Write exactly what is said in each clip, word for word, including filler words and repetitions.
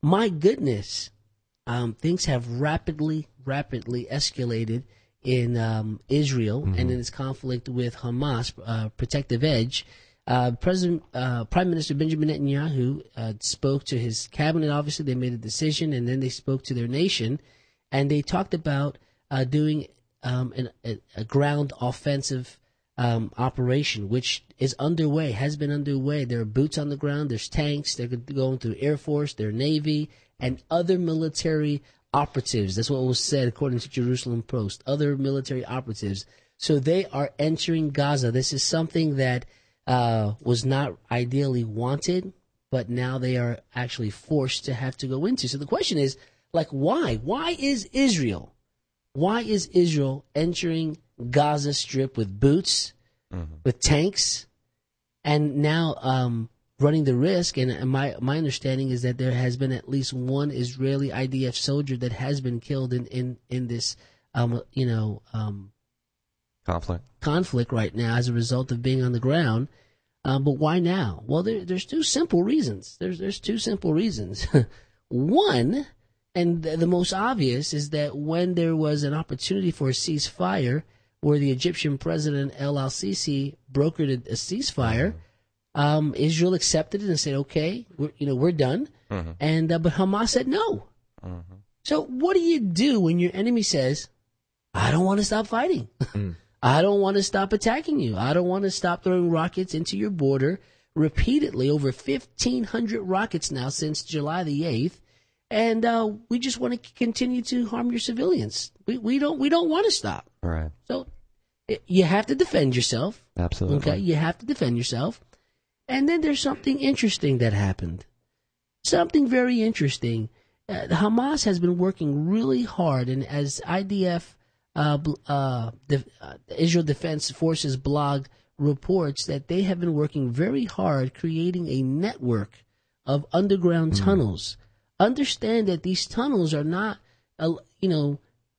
my goodness, um, things have rapidly, rapidly escalated in um, Israel mm-hmm. and in its conflict with Hamas, uh, Protective Edge. Uh, President, uh, Prime Minister Benjamin Netanyahu uh, spoke to his cabinet. Obviously, they made a decision, and then they spoke to their nation, and they talked about uh, doing um, an, a, a ground offensive um, operation, which is underway, has been underway. There are boots on the ground. There's tanks. They're going through Air Force, their Navy, and other military operatives. That's what was said according to Jerusalem Post. Other military operatives. So they are entering Gaza. This is something that uh, was not ideally wanted, but now they are actually forced to have to go into. So the question is, like, why? Why is Israel? Why is Israel entering Gaza Strip with boots, mm-hmm. with tanks, and now um, running the risk? And my my understanding is that there has been at least one Israeli I D F soldier that has been killed in in in this um, you know um, conflict conflict right now as a result of being on the ground. Um, but why now? Well, there, there's two simple reasons. There's there's two simple reasons. One, and the most obvious, is that when there was an opportunity for a ceasefire, where the Egyptian president El Al-Sisi brokered a, a ceasefire, mm-hmm. um, Israel accepted it and said, "Okay, we're, you know, we're done." Mm-hmm. And uh, but Hamas said no. Mm-hmm. So what do you do when your enemy says, "I don't want to stop fighting. Mm. I don't want to stop attacking you. I don't want to stop throwing rockets into your border repeatedly, over fifteen hundred rockets now since July the eighth, and uh, we just want to continue to harm your civilians. We we don't we don't want to stop." Right. So it, you have to defend yourself. Absolutely. Okay, you have to defend yourself. And then there's something interesting that happened. Something very interesting. Uh, Hamas has been working really hard, and as I D F Uh, uh, the uh, Israel Defense Forces blog reports that they have been working very hard creating a network of underground mm. tunnels. Understand that these tunnels are not, uh, you know,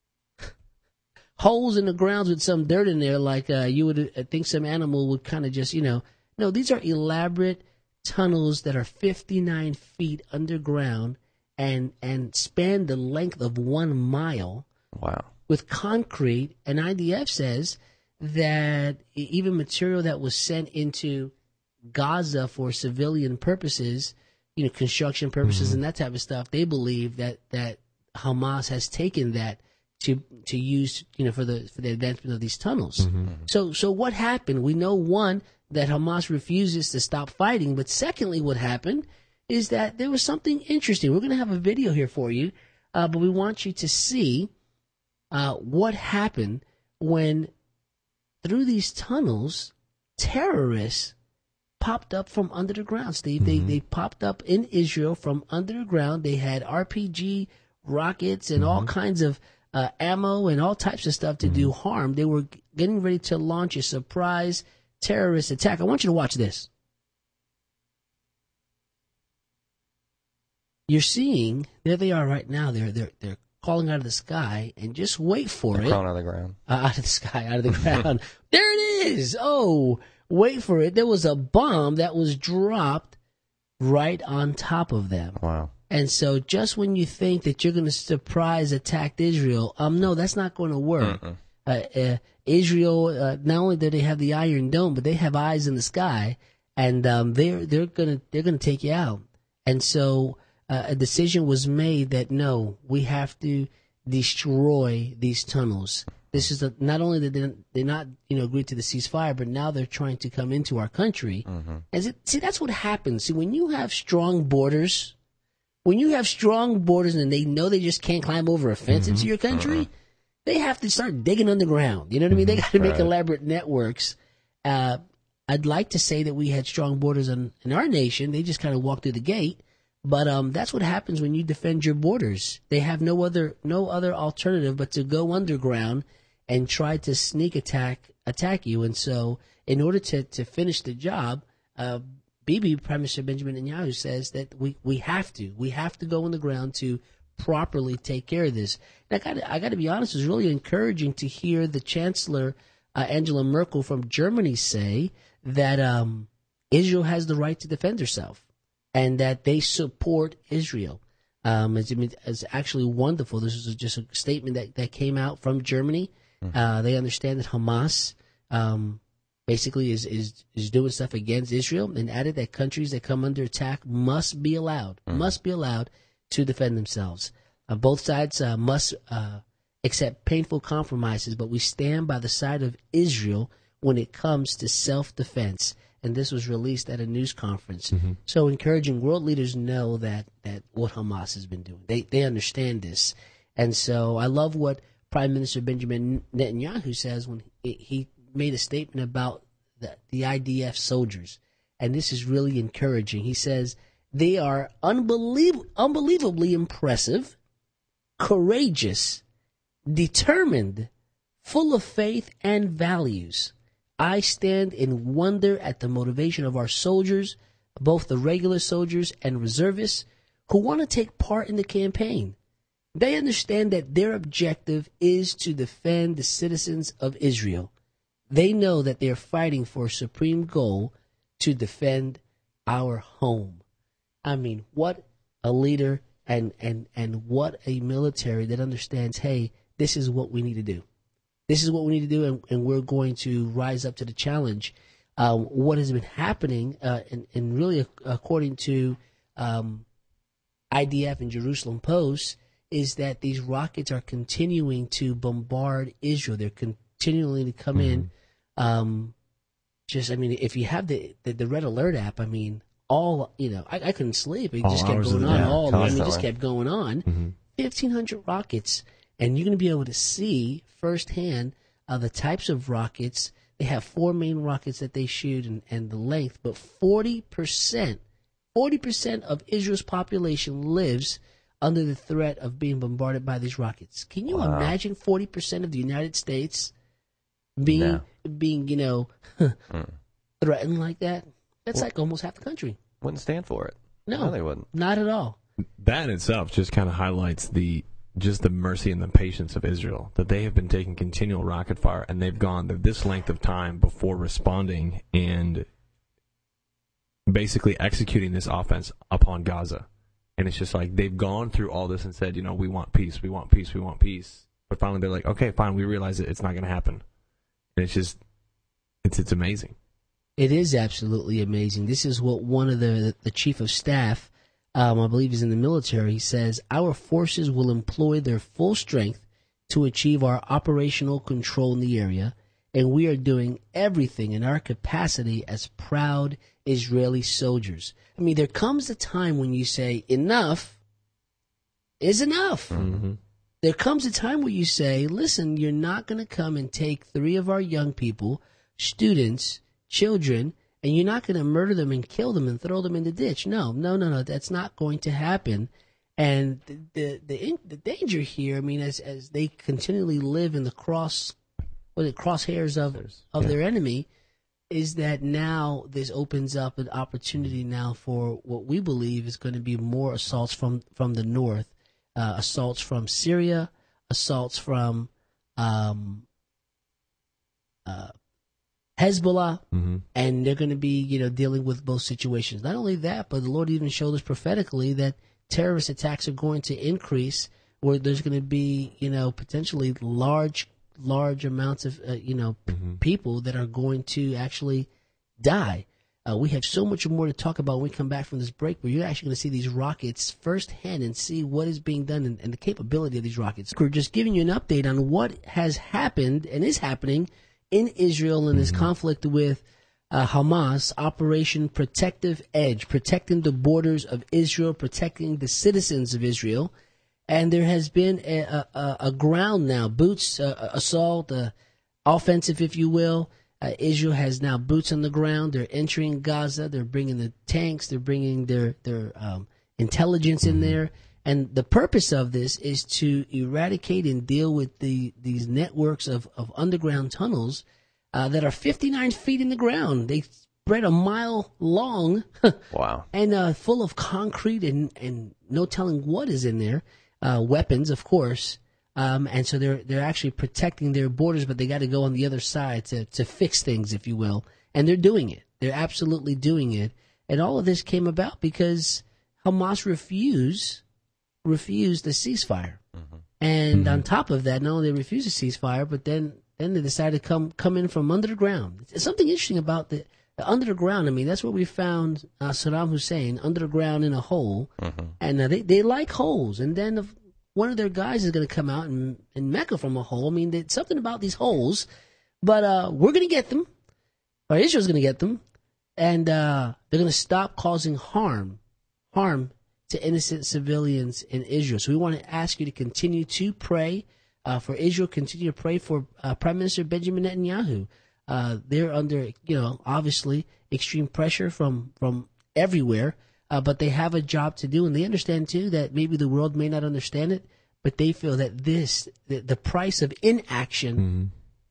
holes in the ground with some dirt in there like uh, you would uh, think some animal would kind of just, you know. No, these are elaborate tunnels that are fifty-nine feet underground and, and span the length of one mile. Wow. With concrete, and I D F says that even material that was sent into Gaza for civilian purposes, you know, construction purposes mm-hmm. and that type of stuff, they believe that, that Hamas has taken that to to use, you know, for the for the advancement of these tunnels. Mm-hmm. So so what happened? We know, one, that Hamas refuses to stop fighting, but secondly, what happened is that there was something interesting. We're going to have a video here for you, uh, but we want you to see Uh, what happened when, through these tunnels, terrorists popped up from under the ground, Steve. Mm-hmm. They they popped up in Israel from under the ground. They had R P G rockets and mm-hmm. all kinds of uh, ammo and all types of stuff to mm-hmm. do harm. They were getting ready to launch a surprise terrorist attack. I want you to watch this. You're seeing, there they are right now. They're they're they're calling out of the sky, and just wait for They're it. Crawling out of the ground. Uh, out of the sky, out of the ground. There it is. Oh, wait for it. There was a bomb that was dropped right on top of them. Wow. And so just when you think that you're going to surprise attack Israel, um, no, that's not going to work. Uh, uh, Israel, uh, not only do they have the Iron Dome, but they have eyes in the sky, and um, they're they're gonna they're gonna take you out. And so Uh, a decision was made that no, we have to destroy these tunnels. This is a, not only that they they not you know agreed to the ceasefire, but now they're trying to come into our country. Mm-hmm. And it, see, that's what happens. See, when you have strong borders, when you have strong borders, and they know they just can't climb over a fence mm-hmm. into your country, mm-hmm. they have to start digging underground. You know what I mean? They got to make right. elaborate networks. Uh, I'd like to say that we had strong borders in, in our nation. They just kind of walked through the gate. But um, that's what happens when you defend your borders. They have no other no other alternative but to go underground and try to sneak attack attack you. And so, in order to, to finish the job, uh, Bibi, Prime Minister Benjamin Netanyahu, says that we, we have to we have to go on the ground to properly take care of this. And I got I got to be honest, it was really encouraging to hear the Chancellor uh, Angela Merkel from Germany say that um, Israel has the right to defend herself, and that they support Israel. Um, it's, it's actually wonderful. This is just a statement that, that came out from Germany. Mm-hmm. Uh, they understand that Hamas um, basically is, is, is doing stuff against Israel, and added that countries that come under attack must be allowed, mm-hmm. must be allowed to defend themselves. Uh, both sides uh, must uh, accept painful compromises, but we stand by the side of Israel when it comes to self-defense. And this was released at a news conference. Mm-hmm. So encouraging world leaders know that, that what Hamas has been doing. They they understand this. And so I love what Prime Minister Benjamin Netanyahu says when he, he made a statement about the, the I D F soldiers. And this is really encouraging. He says, they are unbelievable, unbelievably impressive, courageous, determined, full of faith and values. I stand in wonder at the motivation of our soldiers, both the regular soldiers and reservists, who want to take part in the campaign. They understand that their objective is to defend the citizens of Israel. They know that they are fighting for a supreme goal to defend our home. I mean, what a leader and, and, and what a military that understands, hey, this is what we need to do. This is what we need to do, and, and we're going to rise up to the challenge. Uh, what has been happening, uh, and, and really according to um, I D F and Jerusalem Post, is that these rockets are continuing to bombard Israel. They're continuing to come mm-hmm. in. Um, just, I mean, if you have the, the, the Red Alert app, I mean, all, you know, I, I couldn't sleep. It all just kept going on. Day, all, I mean, it just kept going on. Mm-hmm. fifteen hundred rockets. And you're going to be able to see firsthand uh, the types of rockets. They have four main rockets that they shoot and, and the length, but forty percent, forty percent of Israel's population lives under the threat of being bombarded by these rockets. Can you wow. imagine forty percent of the United States being, no. being you know, mm. threatened like that? That's well, like almost half the country. Wouldn't stand for it. No, no they wouldn't. Not at all. That in itself just kind of highlights the just the mercy and the patience of Israel, that they have been taking continual rocket fire, and they've gone this length of time before responding and basically executing this offense upon Gaza. And it's just like they've gone through all this and said, you know, we want peace, we want peace, we want peace. But finally they're like, okay, fine, we realize that it's not going to happen. And it's just, it's it's amazing. It is absolutely amazing. This is what one of the, the chief of staff, Um, I believe he's in the military, he says, our forces will employ their full strength to achieve our operational control in the area, and we are doing everything in our capacity as proud Israeli soldiers. I mean, there comes a time when you say, enough is enough. Mm-hmm. There comes a time where you say, listen, you're not going to come and take three of our young people, students, children, and you're not going to murder them and kill them and throw them in the ditch. No, no, no, no. That's not going to happen. And the the the, the danger here, I mean, as as they continually live in the cross, what the crosshairs of of yeah. their enemy, is that now this opens up an opportunity now for what we believe is going to be more assaults from from the north, uh, assaults from Syria, assaults from um, uh, Hezbollah, mm-hmm. and they're going to be, you know, dealing with both situations. Not only that, but the Lord even showed us prophetically that terrorist attacks are going to increase, where there's going to be, you know, potentially large, large amounts of, uh, you know, mm-hmm. p- people that are going to actually die. Uh, we have so much more to talk about when we come back from this break, where you're actually going to see these rockets firsthand and see what is being done and, and the capability of these rockets. We're just giving you an update on what has happened and is happening in Israel in this mm-hmm. conflict with uh, Hamas, Operation Protective Edge, protecting the borders of Israel, protecting the citizens of Israel. And there has been a, a, a ground now, boots, uh, assault, uh, offensive, if you will. Uh, Israel has now boots on the ground. They're entering Gaza. They're bringing the tanks. They're bringing their, their um, intelligence in there. And the purpose of this is to eradicate and deal with the these networks of, of underground tunnels uh, that are fifty-nine feet in the ground. They spread a mile long. Wow. And uh, full of concrete and, and no telling what is in there. Uh, weapons, of course. Um, and so they're they're actually protecting their borders, but they got to go on the other side to, to fix things, if you will. And they're doing it. They're absolutely doing it. And all of this came about because Hamas refused refused the ceasefire. Mm-hmm. And Mm-hmm. on top of that, not only they refused the ceasefire, but then, then they decided to come come in from under the ground. It's something interesting about the, the under the ground. I mean, that's where we found uh, Saddam Hussein, under the ground in a hole. Mm-hmm. And uh, they, they like holes. And then if one of their guys is going to come out and, and Mecca from a hole. I mean, there's something about these holes. But uh, we're going to get them, or Israel's going to get them. And uh, they're going to stop causing harm, harm to innocent civilians in Israel. So we want to ask you to continue to pray uh, for Israel, continue to pray for uh, Prime Minister Benjamin Netanyahu. Uh, they're under, you know, obviously extreme pressure from, from everywhere, uh, but they have a job to do. And they understand, too, that maybe the world may not understand it, but they feel that this, the, the price of inaction Mm-hmm.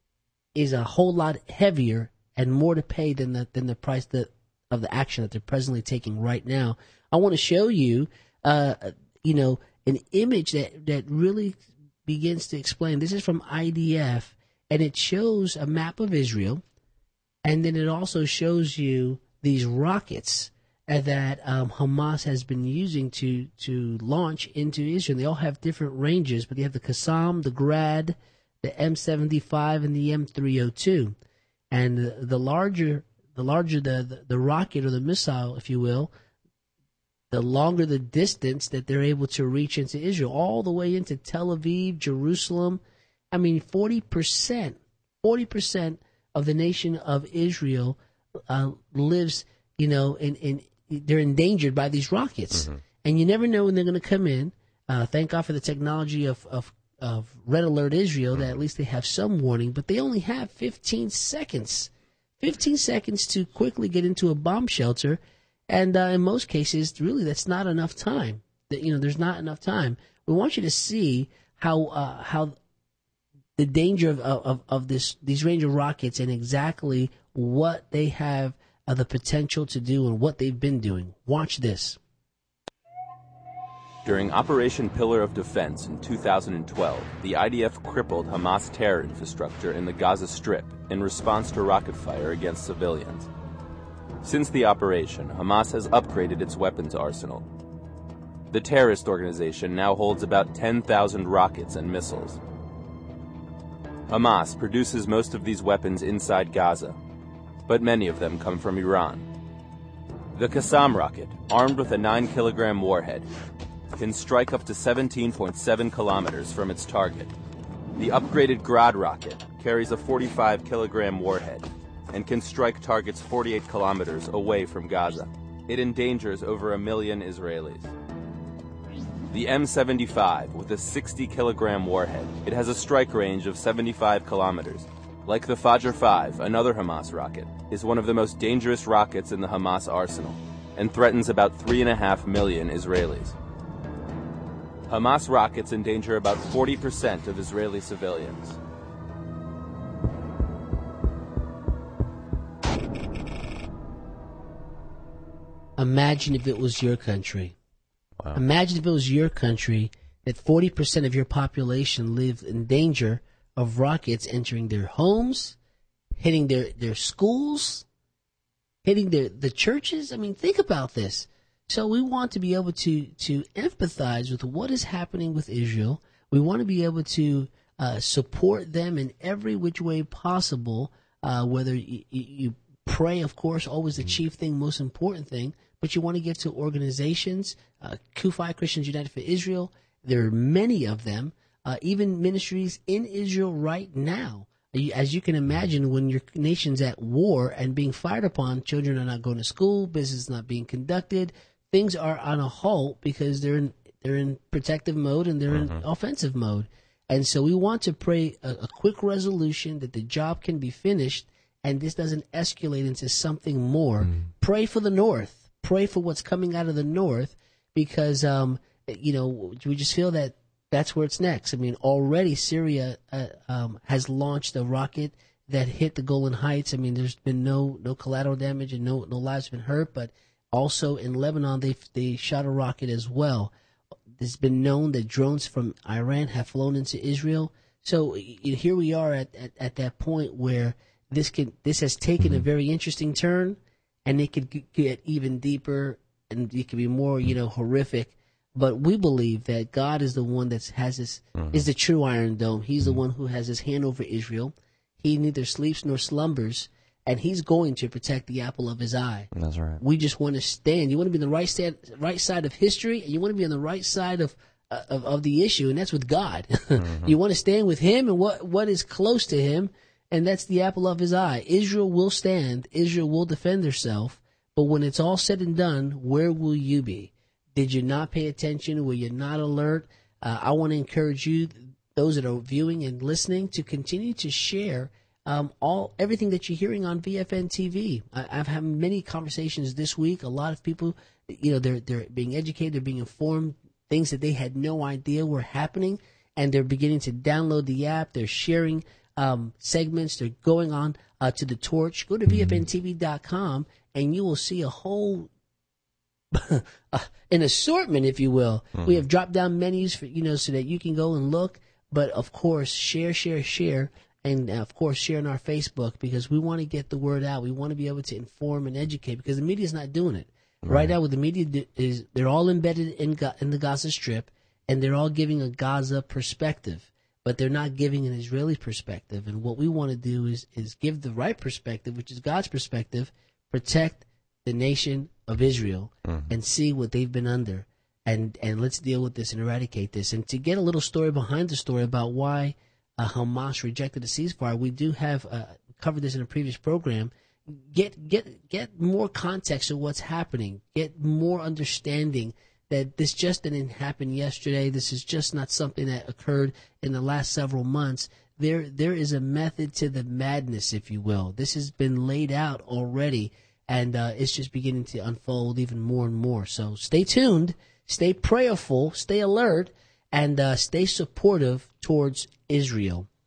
is a whole lot heavier and more to pay than the, than the price that, of the action that they're presently taking right now. I want to show you, uh, you know, an image that, that really begins to explain. This is from I D F, and it shows a map of Israel, and then it also shows you these rockets uh, that um, Hamas has been using to, to launch into Israel. They all have different ranges, but they have the Qassam, the Grad, the M seventy-five, and the M three oh two. And the, the larger, the larger the, the, the rocket or the missile, if you will, the longer the distance that they're able to reach into Israel, all the way into Tel Aviv, Jerusalem. I mean, forty percent, forty percent of the nation of Israel uh, lives, you know, in, in they're endangered by these rockets. Mm-hmm. And you never know when they're going to come in. Uh, thank God for the technology of, of, of Red Alert Israel, that at least they have some warning, but they only have fifteen seconds. fifteen seconds to quickly get into a bomb shelter. And uh, in most cases, really, that's not enough time. That, you know, there's not enough time. We want you to see how uh, how the danger of, of of this these range of rockets and exactly what they have uh, the potential to do and what they've been doing. Watch this. During Operation Pillar of Defense in two thousand twelve, the I D F crippled Hamas terror infrastructure in the Gaza Strip in response to rocket fire against civilians. Since the operation, Hamas has upgraded its weapons arsenal. The terrorist organization now holds about ten thousand rockets and missiles. Hamas produces most of these weapons inside Gaza, but many of them come from Iran. The Qassam rocket, armed with a nine kilogram warhead, can strike up to seventeen point seven kilometers from its target. The upgraded Grad rocket carries a forty-five kilogram warhead and can strike targets forty-eight kilometers away from Gaza. It endangers over a million Israelis. The M seventy-five, with a sixty kilogram warhead, it has a strike range of seventy-five kilometers. Like the Fajr five, another Hamas rocket, is one of the most dangerous rockets in the Hamas arsenal and threatens about three and a half million Israelis. Hamas rockets endanger about forty percent of Israeli civilians. Imagine if it was your country. Wow. Imagine if it was your country that forty percent of your population lived in danger of rockets entering their homes, hitting their, their schools, hitting their, the churches. I mean, think about this. So we want to be able to, to empathize with what is happening with Israel. We want to be able to uh, support them in every which way possible, uh, whether you, you pray, of course, always the chief thing, most important thing, but you want to give to organizations, uh, Kufi, Christians United for Israel. There are many of them, uh, even ministries in Israel right now. As you can imagine, when your nation's at war and being fired upon, children are not going to school, business is not being conducted, things are on a halt because they're in, they're in protective mode and they're mm-hmm. in offensive mode. And so we want to pray a, a quick resolution that the job can be finished and this doesn't escalate into something more. Mm. Pray for the North. Pray for what's coming out of the North because, um, you know, we just feel that that's where it's next. I mean, already Syria uh, um, has launched a rocket that hit the Golan Heights. I mean, there's been no no collateral damage and no no lives have been hurt, but also in Lebanon, they they shot a rocket as well. It's been known that drones from Iran have flown into Israel. So here we are at, at, at that point where this can this has taken a very interesting turn, and it could get even deeper, and it could be more, you know, horrific But we believe that God is the one that has his, mm-hmm. is the true Iron Dome. He's mm-hmm. the one who has his hand over Israel. He neither sleeps nor slumbers, and he's going to protect the apple of his eye. That's right. We just want to stand. You want to be on the right, stand, right side of history, and you want to be on the right side of uh, of, of the issue, and that's with God. Mm-hmm. You want to stand with him and what, what is close to him, and that's the apple of his eye. Israel will stand. Israel will defend herself. But when it's all said and done, where will you be? Did you not pay attention? Were you not alert? Uh, I want to encourage you, those that are viewing and listening, to continue to share um, all everything that you're hearing on V F N T V. I, I've had many conversations this week. A lot of people, you know, they're they're being educated, they're being informed, things that they had no idea were happening, and they're beginning to download the app. They're sharing um, segments. They're going on uh, to the torch. Go to V F N T V dot com, and you will see a whole an assortment, if you will. Mm-hmm. We have drop down menus for, you know, so that you can go and look. But of course, share, share, share, and uh, of course, share on our Facebook, because we want to get the word out. We want to be able to inform and educate, because the media is not doing it right, right now. What the media do is they're all embedded in Ga- in the Gaza Strip, and they're all giving a Gaza perspective, but they're not giving an Israeli perspective. And what we want to do is is give the right perspective, which is God's perspective, protect the nation of Israel, mm-hmm. and see what they've been under, and and let's deal with this and eradicate this. And to get a little story behind the story about why uh, Hamas rejected the ceasefire, we do have uh, covered this in a previous program. Get get get more context of what's happening. Get more understanding that this just didn't happen yesterday. This is just not something that occurred in the last several months. There there is a method to the madness, if you will. This has been laid out already. And uh, it's just beginning to unfold even more and more. So stay tuned, stay prayerful, stay alert, and uh, stay supportive towards Israel.